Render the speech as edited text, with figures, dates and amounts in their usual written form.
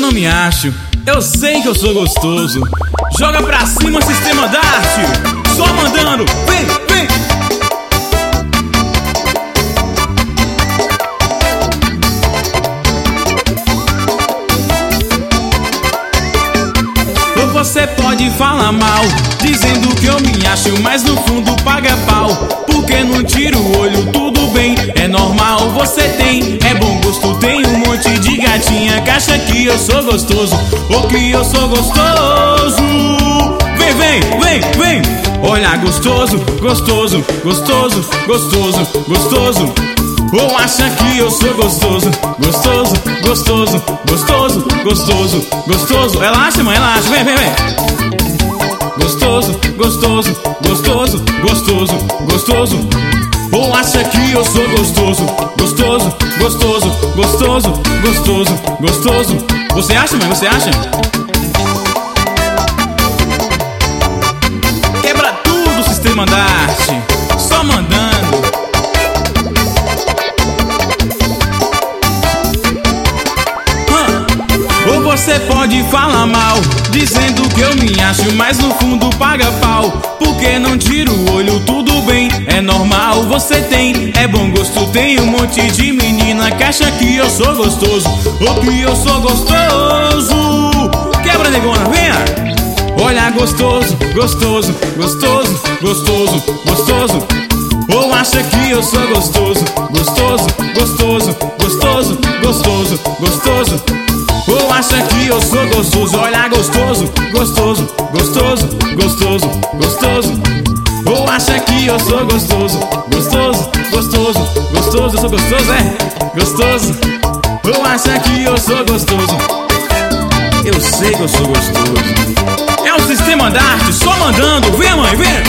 não me acho, eu sei que eu sou gostoso. Joga pra cima, sistema da arte. Só mandando, vem, vem. Ou você pode falar mal, dizendo que eu me acho, mas no fundo paga pau. Porque não tira o olho, tudo bem, é normal. Você tem, é bom gosto, tem um monte de gatinha que acha que eu sou gostoso, ou que eu sou gostoso. Vem, vem, vem, vem. Olha, gostoso, gostoso, gostoso, gostoso, gostoso. Ou acha que eu sou gostoso, gostoso, gostoso, gostoso, gostoso, gostoso. Relaxa, mãe, relaxa, vem, vem, vem. Gostoso, gostoso, gostoso, gostoso, gostoso. Ou acha que eu sou gostoso, gostoso, gostoso, gostoso, gostoso, gostoso. Você acha, mãe? Você acha? Quebra tudo, sistema da arte. Só mandando. Ou você pode falar mal, dizendo que eu me acho, mas no fundo paga pau. Porque não tira o olho, tudo bem, é normal. Você tem, é bom gosto, tem um monte de menina que acha que eu sou gostoso, ou que eu sou gostoso. Quebra, negona, venha. Olha, gostoso, gostoso, gostoso, gostoso, gostoso. Ou acha que eu sou gostoso, gostoso, gostoso, gostoso, gostoso, gostoso. Ou acha que eu sou gostoso, olha, gostoso, gostoso, gostoso, gostoso, gostoso. Ou acha que eu sou gostoso, gostoso, gostoso, gostoso. Eu sou gostoso, é? Gostoso. Ou acha que eu sou gostoso? Eu sei que eu sou gostoso. É o sistema da arte, só mandando, vem, mãe, vem.